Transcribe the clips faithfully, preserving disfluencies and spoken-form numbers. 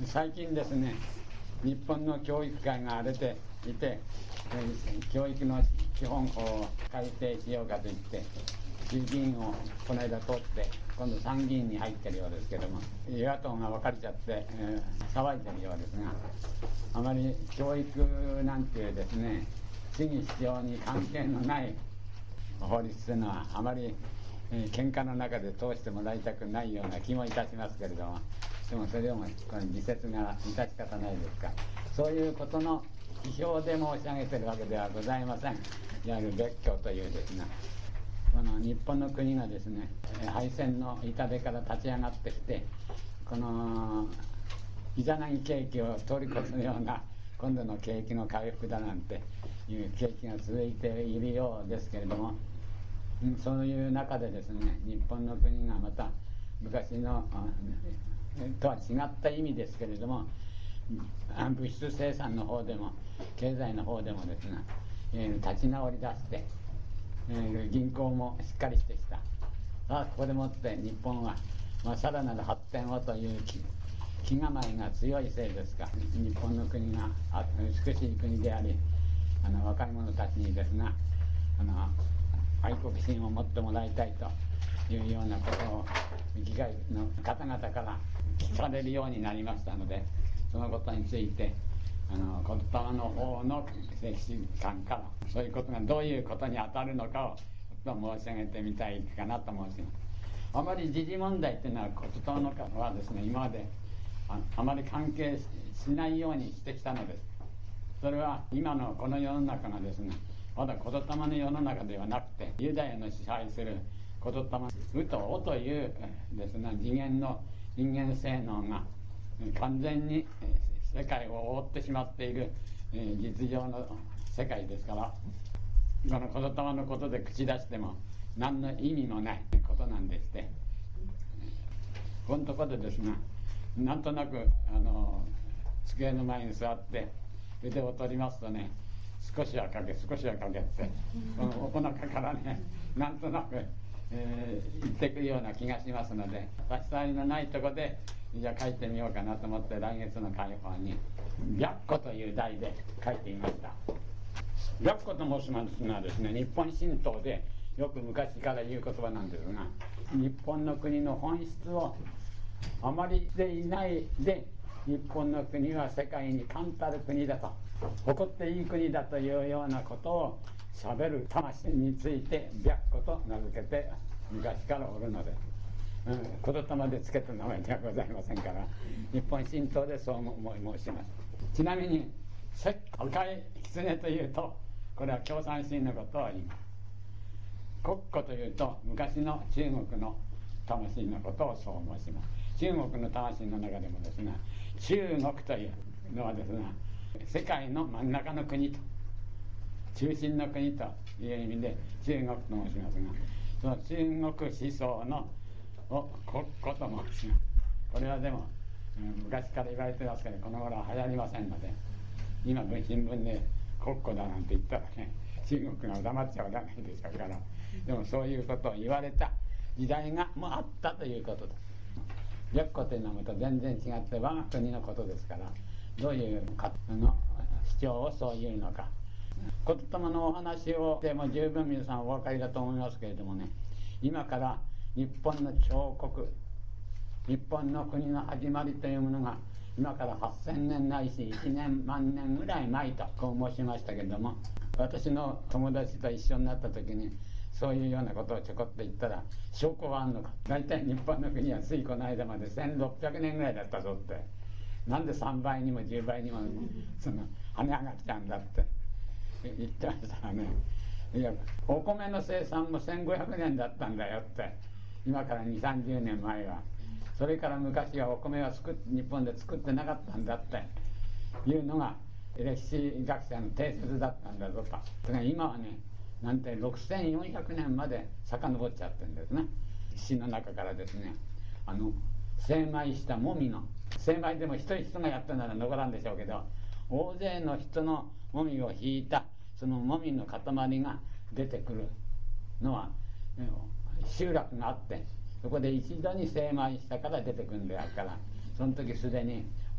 最近ですね、日本の教育界が荒れていて、教育の基本法を改正しようかといって衆議院をこの間通って今度参議院に入ってるようですけども、与野党が分かれちゃって、えー、騒いでるようですが、あまり教育なんていうですね、主義主張に関係のない法律というのはあまり、えー、喧嘩の中で通してもらいたくないような気もいたしますけれども、でもそれでもこの自説が致し方ないですか。そういうことの批評で申し上げているわけではございません。いわゆる別居というですね、この日本の国がですね、敗戦の痛手から立ち上がってきて、このイザナギ景気を通り越すような今度の景気の回復だなんていう景気が続いているようですけれども、そういう中でですね、日本の国がまた昔のとは違った意味ですけれども、物質生産の方でも経済の方でもですね、えー、立ち直り出して、えー、銀行もしっかりしてきた。さあここでもって日本は、まあ、さらなる発展をという気気構えが強いせいですか、日本の国が美しい国であり、あの若い者たちにですが、あの愛国心を持ってもらいたいというようなことを議会の方々から聞かれるようになりましたので、そのことについてあの言霊の方の歴史観からそういうことがどういうことに当たるのかを申し上げてみたいかなと申します。あまり時事問題っていうのは言霊の方はですね、今まで あ, あまり関係しないようにしてきたのです。それは今のこの世の中がですね、まだ言霊の世の中ではなくて、ユダヤの支配する言霊うとおというですね、次元の人間性能が完全に世界を覆ってしまっている実情の世界ですから、この言霊のことで口出しても何の意味もないことなんでして、このところでですね、なんとなくあの机の前に座って腕を取りますとね、少しはかけ少しはかけってこのお腹からね、なんとなく、えー、言ってくるような気がしますので、差し障りのないところでじゃあ書いてみようかなと思って、来月の会報に「白虎」という題で書いてみました。白虎と申しますのはですね、日本神道でよく昔から言う言葉なんですが、日本の国の本質をあまりしていないで、日本の国は世界に冠たる国だと、誇っていい国だというようなことをしゃべる魂について白虎と名付けて昔からおるのです。うん、言霊でつけた名前ではございませんから、日本神道でそう申します。ちなみに赤い狐というと、これは共産主義のことを言います。国庫というと昔の中国の魂のことをそう申します。中国の魂の中でもですね、中国というのはですね、世界の真ん中の国と、中心の国という意味で中国と申しますが、その中国思想のを国庫と申します。これはでも、うん、昔から言われてますけど、この頃は流行りませんので、今の新聞で国庫だなんて言ったらね、中国が黙っちゃわないでしょうから、でもそういうことを言われた時代がもうあったということです。白虎というのはまた全然違って我が国のことですから、どういう方の主張をそういうのか、言霊のお話をでも十分皆さんお分かりだと思いますけれどもね、今から日本の彫刻、日本の国の始まりというものが今からはっせんねんないしいちねんまんねんぐらい前とこう申しましたけれども、私の友達と一緒になった時にそういうようなことをちょこっと言ったら、証拠はあんのか、大体日本の国はついこの間までせんろっぴゃくねんぐらいだったぞって、なんでさんばいにもじゅうばいにもその跳ね上がっちゃうんだって言ってましたらね、いやお米の生産もせんごひゃくねんだったんだよって、今からにじゅうさんじゅうねんまえは。それから昔はお米は作っ日本で作ってなかったんだっていうのが歴史学者の定説だったんだぞと。それが今はね、なんてろくせんよんひゃくねんまで遡っちゃってるんですね。詩の中からですね、あの精米したもみの、精米でも一人一人がやったなら残らんでしょうけど、大勢の人のもみを引いたそのもみの塊が出てくるのは集落があって、そこで一度に精米したから出てくるんであるから、その時すでに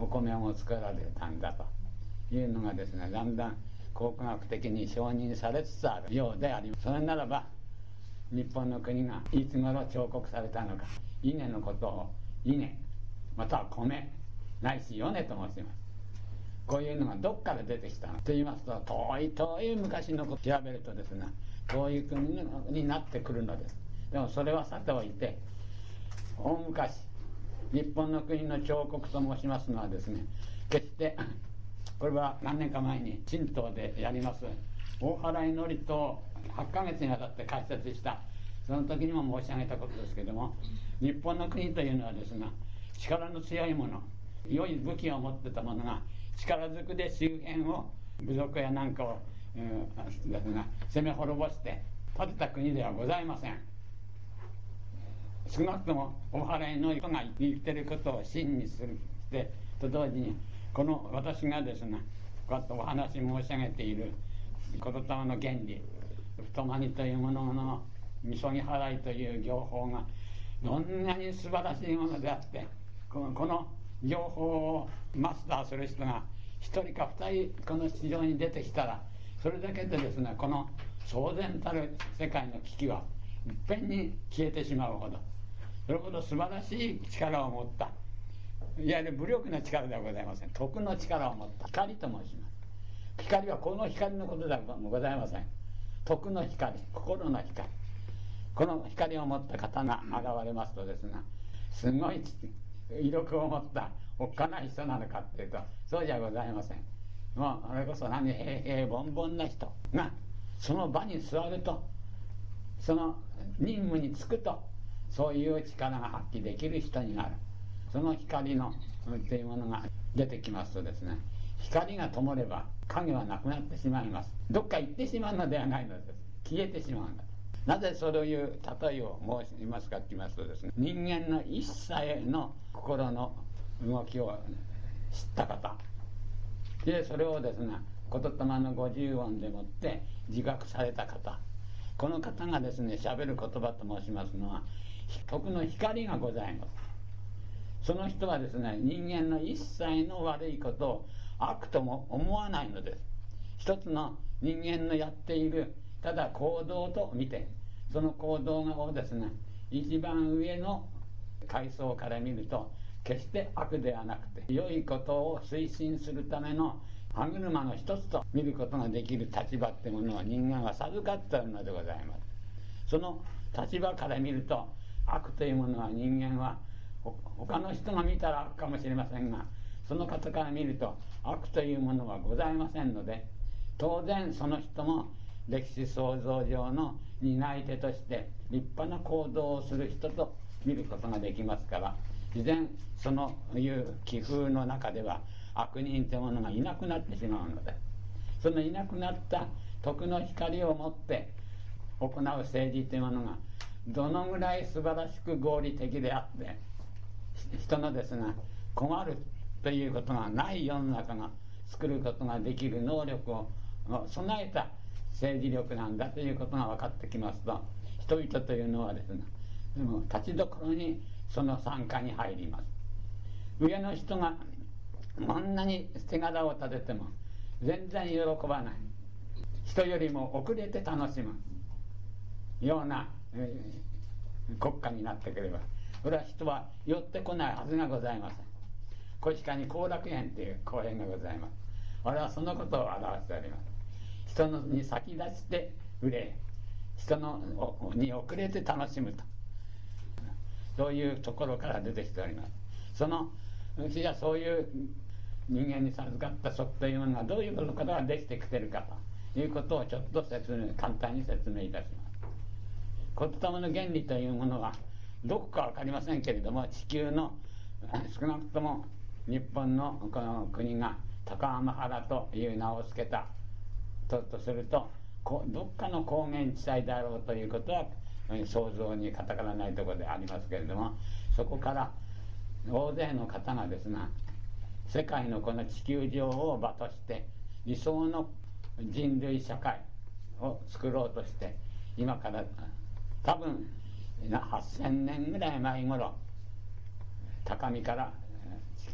お米を作られたんだというのがですね、だんだん考古学的に承認されつつあるようであります。それならば日本の国がいつ頃彫刻されたのか、稲のことを稲または米ないし米と申します。こういうのがどっから出てきたのと言いますと、遠い遠い昔のことを調べるとですね、こういう国になってくるのです。でもそれはさておいて、大昔日本の国の彫刻と申しますのはですね、決してこれは何年か前に神道でやります大原祈りとはちかげつにわたって解説した、その時にも申し上げたことですけども、日本の国というのはですね、力の強いもの、良い武器を持ってた者が力ずくで周辺を部族やなんかを、えー、ですが攻め滅ぼして建てた国ではございません。少なくとも大原の人が言ってることを真にするしてと同時に、この私がですねこうやってお話申し上げている言霊の原理、太まにというもののみそぎ払いという業法がどんなに素晴らしいものであって、このこの業法をマスターする人がひとりかふたりこの市場に出てきたら、それだけでですねこの騒然たる世界の危機はいっぺんに消えてしまうほど、それほど素晴らしい力を持った、いわゆる武力の力ではございません。徳の力を持った光と申します。光はこの光のことではございません。徳の光、心の光、この光を持った方が現れますとですね、すごい威力を持ったおっかない人なのかっていうと、そうじゃございません。もうあれこそ何平平凡々な人がその場に座ると、その任務に就くと、そういう力が発揮できる人になる。その光のというものが出てきますとですね、光が灯れば影はなくなってしまいます。どっか行ってしまうのではないのです。消えてしまうんだ。なぜそういう例えを申しますかと言いますとですね、人間の一切の心の動きを知った方で、それをですね言霊の五十音でもって自覚された方、この方がですねしゃべる言葉と申しますのは徳の光がございます。その人はですね、人間の一切の悪いことを悪とも思わないのです。一つの人間のやっているただ行動と見て、その行動をですね一番上の階層から見ると決して悪ではなくて、良いことを推進するための歯車の一つと見ることができる立場ってものを人間は授かっているのでございます。その立場から見ると悪というものは、人間は他の人が見たら悪かもしれませんが、その方から見ると悪というものはございませんので、当然その人も歴史創造上の担い手として立派な行動をする人と見ることができますから、自然そのいう気風の中では悪人というものがいなくなってしまうので、そのいなくなった徳の光を持って行う政治というものがどのぐらい素晴らしく合理的であって、人のですが困るということがない世の中が作ることができる能力を備えた政治力なんだということが分かってきますと、人々というのはですね、でも立ちどころにその参加に入ります。上の人がこんなに手柄を立てても全然喜ばない、人よりも遅れて楽しむような、えー、国家になってくれば、これは人は寄ってこないはずがございません。小鹿に後楽園という公園がございます。我はそのことを表しております。人のに先立して憂え、人のに遅れて楽しむと、そういうところから出てきております。そのうちはそういう人間に授かった職というものがどういうことからできてきているかということをちょっと説明簡単に説明いたします。言霊の原理というものはどこか分かりませんけれども、地球の少なくとも日本のこの国が高浜原という名を付けたととすると、どっかの高原地帯であろうということは想像に難らないところでありますけれども、そこから大勢の方がですが世界のこの地球上を場として理想の人類社会を作ろうとして、今から多分はっせんねんぐらい前頃、高みから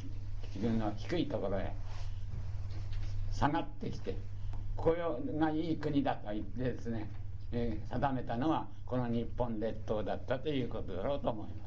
自分の低いところへ下がってきて、これがいい国だと言ってですね、えー、定めたのはこの日本列島だったということだろうと思います。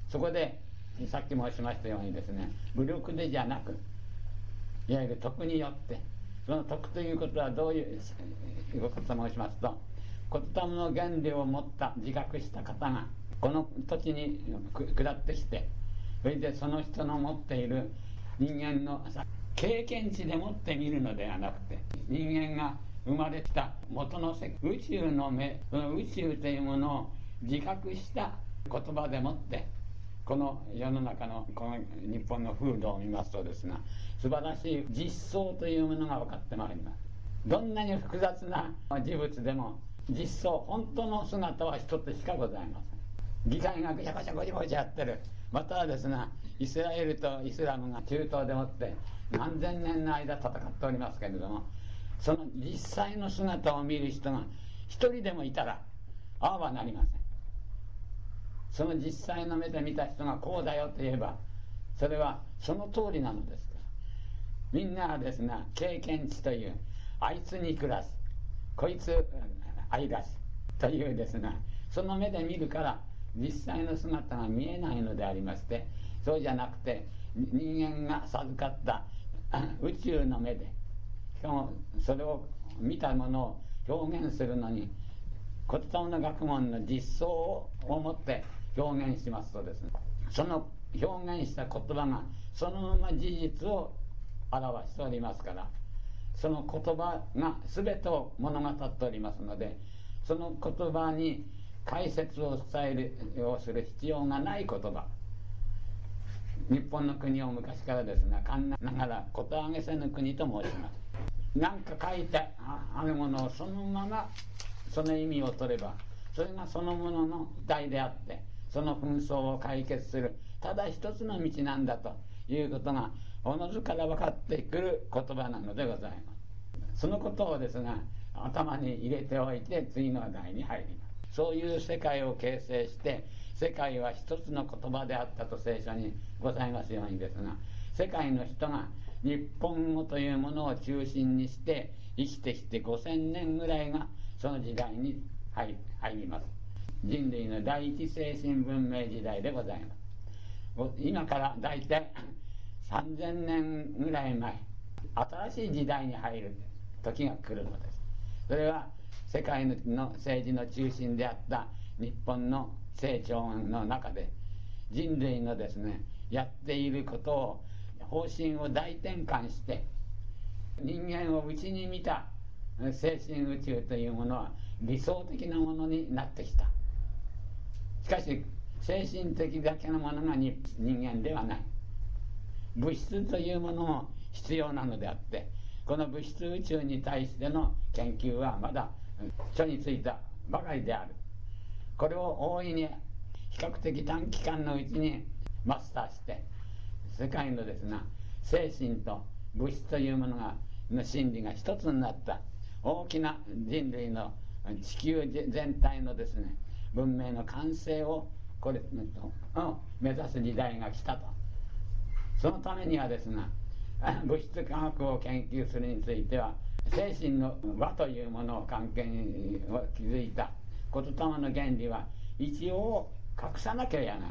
そこでさっき申しましたようにですね、武力でじゃなく、いわゆる徳によって、その徳ということはどういうことと申しますと、言霊の原理を持った自覚した方がこの土地に下ってきて、それでその人の持っている人間の経験値でもって見るのではなくて、人間が生まれた元の世界、宇宙の目、その宇宙というものを自覚した言葉でもってこの世の中のこの日本の風土を見ますとですが、素晴らしい実相というものが分かってまいります。どんなに複雑な事物でも実相、本当の姿は一つしかございません。議会がぐちゃぐちゃぐちゃぐちゃやってる、またはですね、イスラエルとイスラムが中東でもって何千年の間戦っておりますけれども、その実際の姿を見る人が一人でもいたらああはなりません。その実際の目で見た人がこうだよと言えば、それはその通りなのですから、みんなはですね、経験値という、あいつに暮らす、こいつ愛らしというですね、その目で見るから実際の姿が見えないのでありまして、そうじゃなくて人間が授かった宇宙の目で、しかもそれを見たものを表現するのに言霊の学問の実相を持って表現しますとですね、その表現した言葉がそのまま事実を表しておりますから、その言葉が全てを物語っておりますので、その言葉に解説を伝えるをする必要がない言葉、日本の国を昔からですね、かんながらことあげせぬ国と申します。何か書いてあるものをそのままその意味を取れば、それがそのものの題であって、その紛争を解決するただ一つの道なんだということがおのずから分かってくる言葉なのでございます。そのことをですが頭に入れておいて次の題に入ります。そういう世界を形成して、世界は一つの言葉であったと聖書にございますようにですが、世界の人が日本語というものを中心にして生きてきてごせんねんぐらいがその時代に入ります。人類の第一精神文明時代でございます。今から大体さんぜんねんぐらい前、新しい時代に入る時が来るのです。それは世界の政治の中心であった日本の成長の中で、人類のですねやっていることを方針を大転換して、人間を内に見た精神宇宙というものは理想的なものになってきた。しかし精神的だけのものが人間ではない。物質というものも必要なのであって、この物質宇宙に対しての研究はまだ初についたばかりである。これを大いに比較的短期間のうちにマスターして、世界のですね精神と物質というものがの真理が一つになった大きな人類の地球全体のですね文明の完成をこれを目指す時代が来たと。そのためにはですね、物質科学を研究するについては精神の和というものを関係を築いた言霊の原理は一応隠さなければならない。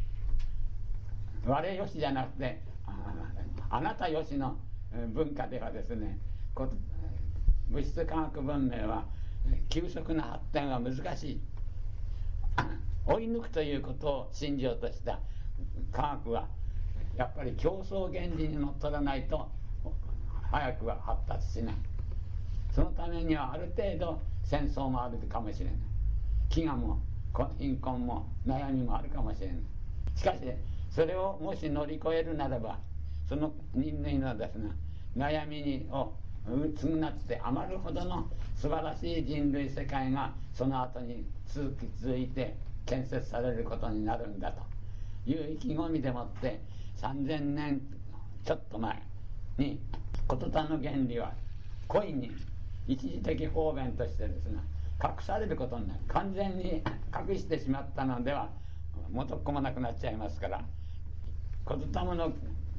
我よしじゃなくて あ, あなたよしの文化ではですね、物質科学文明は急速な発展は難しい。追い抜くということを信じようとした科学はやっぱり競争原理にのっとらないと早くは発達しない。そのためにはある程度戦争もあるかもしれない、飢餓も貧困も悩みもあるかもしれない。しかしそれをもし乗り越えるならば、その人類のですね悩みにを償って余るほどの素晴らしい人類世界がその後に続き続いて建設されることになるんだという意気込みでもって、さんぜんねんちょっと前に言霊の原理は故意に一時的方便としてですね隠されることになる。完全に隠してしまったのでは元っ子もなくなっちゃいますから、言霊の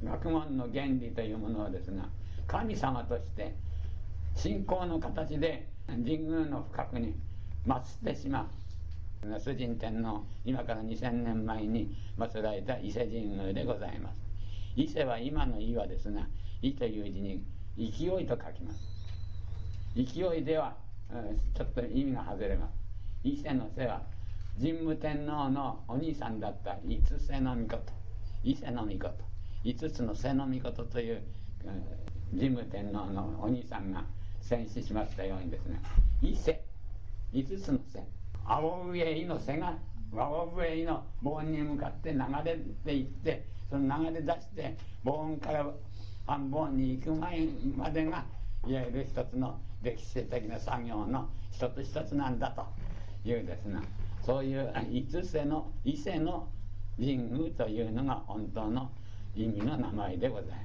学問の原理というものはですが、神様として信仰の形で神宮の深くに祀ってしまう。崇神天皇、今からにせんねんまえに祀られた伊勢神宮でございます。伊勢は今の伊はですが、伊という字に勢いと書きます。勢いではちょっと意味が外れます。伊勢の瀬は神武天皇のお兄さんだった五瀬の命、伊勢の命、五つの瀬の命という神武天皇のお兄さんが戦死しましたようにですね、伊勢、五つの瀬、青上伊の瀬が青上伊の盆に向かって流れていって、その流れ出して盆から半盆に行く前までがいわゆる一つの歴史的な作業の一つ一つなんだというですね、そういう五瀬の伊勢の神宮というのが本当の意味の名前でございます。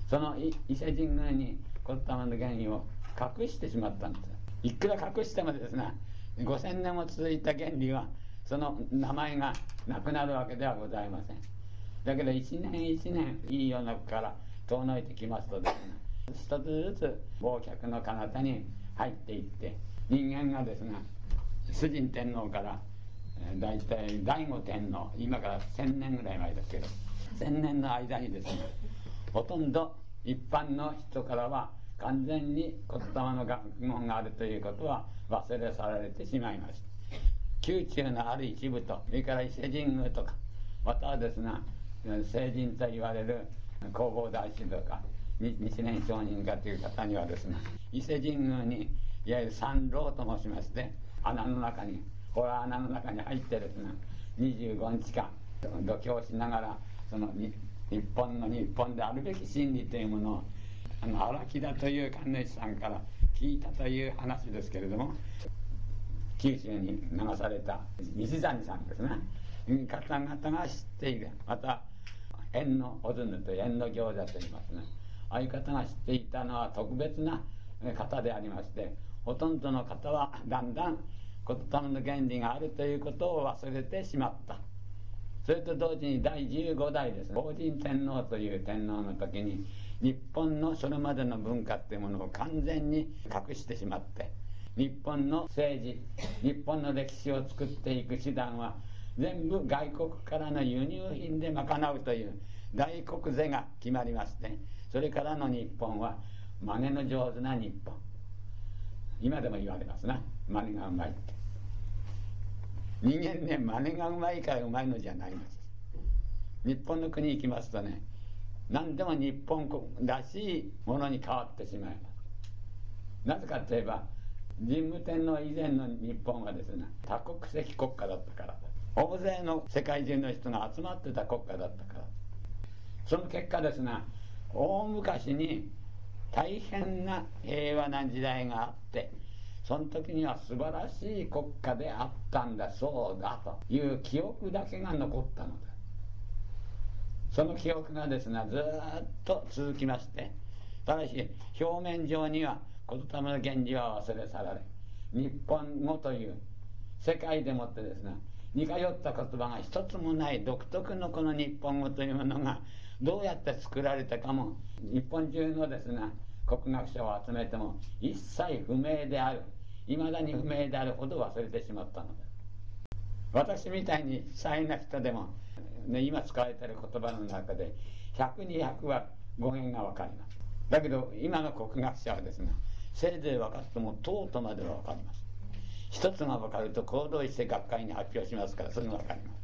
その伊勢神宮に骨玉の原理を隠してしまったんです。いくら隠してもですね、ごせんねんも続いた原理はその名前がなくなるわけではございません。だけど一年一年いい世の中から遠のいてきますとですね、一つずつ忘却の彼方に入っていって、人間がですね、崇神天皇から大体醍醐天皇、今からせんねんぐらい前ですけど、せんねんの間にですね、ほとんど一般の人からは完全に骨玉の学問があるということは忘れ去られてしまいました。宮中のある一部と、それから伊勢神宮とか、またはですね、聖人と言われる弘法大師とか日蓮上人かという方にはですね、伊勢神宮にいわゆる参籠と申しまして、穴の中に、ほら穴の中に入ってですね、にじゅうごにちかん度胸しながら、その日本の日本であるべき真理というものを、あの荒木田という神主さんから聞いたという話ですけれども、九州に流された西谷さんですね、方々が知っている。また縁のおずぬという縁の行者といいますね、ああいう方が知っていたのは特別な方でありまして、ほとんどの方はだんだん言霊の原理があるということを忘れてしまった。それと同時にだいじゅうごだいですね、法神天皇という天皇の時に日本のそれまでの文化っていうものを完全に隠してしまって、日本の政治、日本の歴史を作っていく手段は全部外国からの輸入品で賄うという大国是が決まりまして、それからの日本は真似の上手な日本、今でも言われますな、真似がうまいって。人間ね、真似がうまいからうまいのじゃないんです。日本の国行きますとね、何でも日本らしいものに変わってしまいます。なぜかといえば、神武天皇以前の日本はですね、多国籍国家だったから、大勢の世界中の人が集まってた国家だったから。その結果ですね、大昔に大変な平和な時代があって、その時には素晴らしい国家であったんだそうだという記憶だけが残ったのです。その記憶がですね、ずーっと続きまして、ただし表面上には言霊の原理は忘れ去られ、日本語という世界でもってですね、似通った言葉が一つもない独特のこの日本語というものがどうやって作られたかも、日本中のですね、国学者を集めても一切不明である、いまだに不明であるほど忘れてしまったのです。私みたいに才な人でも、ね、今使われている言葉の中でひゃく、にひゃくは語源が分かります。だけど今の国学者はですね、せいぜい分かってもとうとまでは分かります。一つが分かると行動して学会に発表しますから、それが分かります。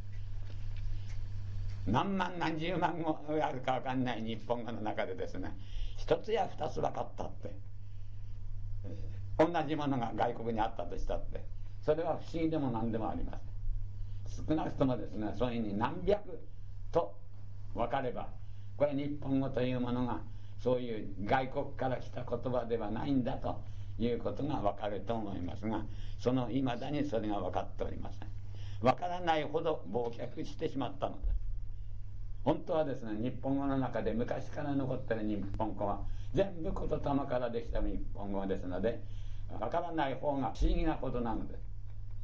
何万何十万語あるか分かんない日本語の中でですね、一つや二つ分かったって、同じものが外国にあったとしたって、それは不思議でも何でもありません。少なくともですね、そういうふうに何百と分かれば、これ日本語というものがそういう外国から来た言葉ではないんだということが分かると思いますが、そのいまだにそれが分かっておりません。分からないほど忘却してしまったのです。本当はですね、日本語の中で昔から残っている日本語は全部言霊からできた日本語ですので、分からない方が不思議なことなのです。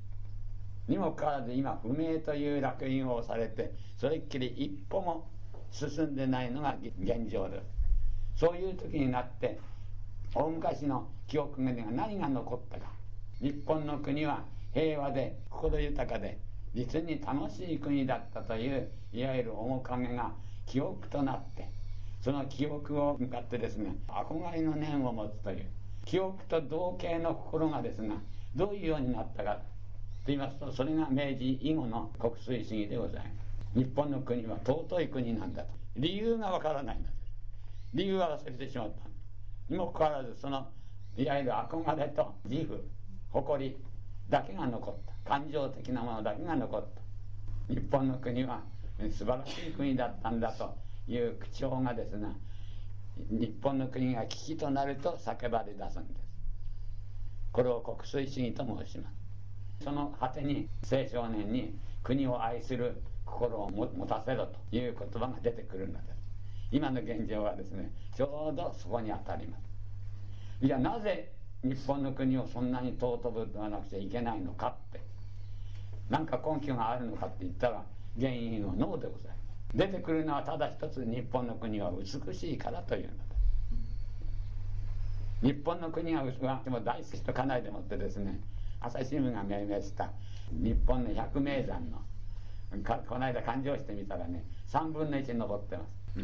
にもかかわらず今不明という烙印を押されて、それっきり一歩も進んでないのが現状です。そういう時になって大昔の記憶には何が残ったか。日本の国は平和で心豊かで実に楽しい国だったといういわゆる面影が記憶となって、その記憶を向かってですね、憧れの念を持つという記憶と同型の心がですが、どういうようになったかと言いますと、それが明治以後の国粋主義でございます。日本の国は尊い国なんだと。理由がわからないのです。理由は忘れてしまった。にもかかわらず、そのいわゆる憧れと自負、誇りだけが残った。感情的なものだけが残った。日本の国は素晴らしい国だったんだという口調がですが、日本の国が危機となると叫ばれ出すんです。これを国粋主義と申します。その果てに青少年に国を愛する心を持たせろという言葉が出てくるのです。今の現状はですね、ちょうどそこに当たります。じゃあなぜ日本の国をそんなに尊ぶとはなくちゃいけないのかって、何か根拠があるのかって言ったら、原因はノーでございます。出てくるのはただ一つ、日本の国は美しいからというのです。日本の国が美しいでも大好きと家内でもってですね、朝日新聞が命名した日本の百名山のこの間勘定してみたらね、さんぶんのいち登ってます。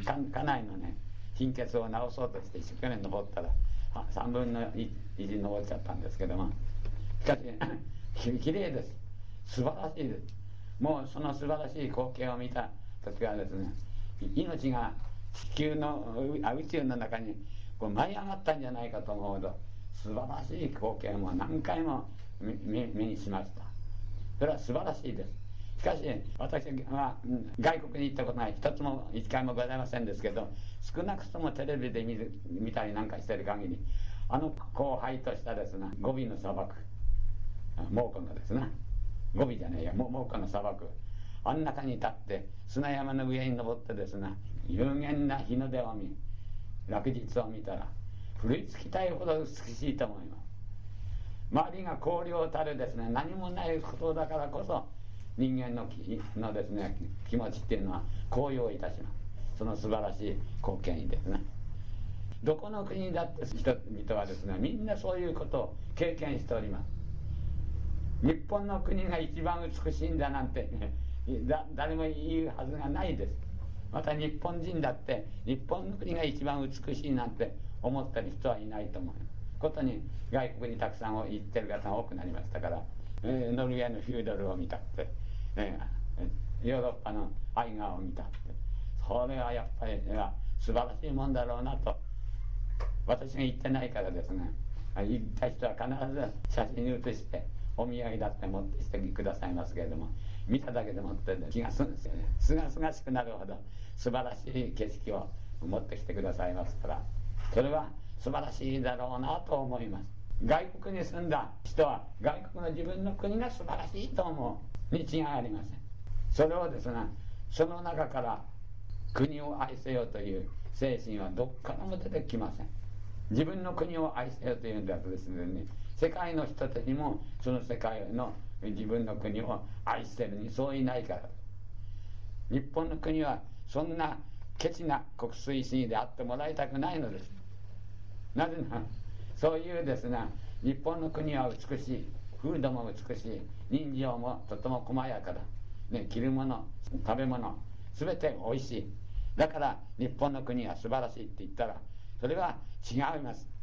家内のね貧血を治そうとして一生懸命登ったらさんぶんのいち登っちゃったんですけども、しかしきれいです。素晴らしいです。もうその素晴らしい光景を見た時はですね、命が地球の宇宙の中にこう舞い上がったんじゃないかと思うと、素晴らしい光景も何回も目にしました。それは素晴らしいです。しかし私は外国に行ったことない一つも一回もございませんですけど、少なくともテレビで見る見たりなんかしてる限り、あの荒廃としたですねゴビの砂漠、蒙古のですね、ゴビじゃねえや、蒙古の砂漠、あん中に立って砂山の上に登ってですね、有限な日の出を見、落日を見たら振り付きたいほど美しいと思います。周りが荒涼たるですね、何もないことだからこそ人間ののですね気持ちっていうのは高揚いたします。その素晴らしい光景にですね、どこの国だって人々はですね、みんなそういうことを経験しております。日本の国が一番美しいんだなんて、ね、だ誰も言うはずがないです。また日本人だって日本の国が一番美しいなんて思ってる人はいないと思いますことに、外国にたくさん行ってる方が多くなりましたから、えー、ノルウェーのフュードルを見たって、えー、ヨーロッパのアイガーを見たって、それはやっぱり素晴らしいもんだろうなと。私が行ってないからですね、行った人は必ず写真に写してお土産だって持ってきてくださいますけれども、見ただけでもって気がすすがすがしくなるほど素晴らしい景色を持ってきてくださいますから、それは素晴らしいだろうなと思います。外国に住んだ人は外国の自分の国が素晴らしいと思うに違いありません。それをですね、その中から国を愛せよという精神はどっからも出てきません。自分の国を愛せよというんだとですね、世界の人たちもその世界の自分の国を愛してるにそういないから。日本の国はそんなケチな国粋主義であってもらいたくないのです。なぜならそういうですね、日本の国は美しい、風土も美しい、人情もとても細やかだ、ね、着るもの食べ物全ておいしい、だから日本の国は素晴らしいって言ったら、それは違います。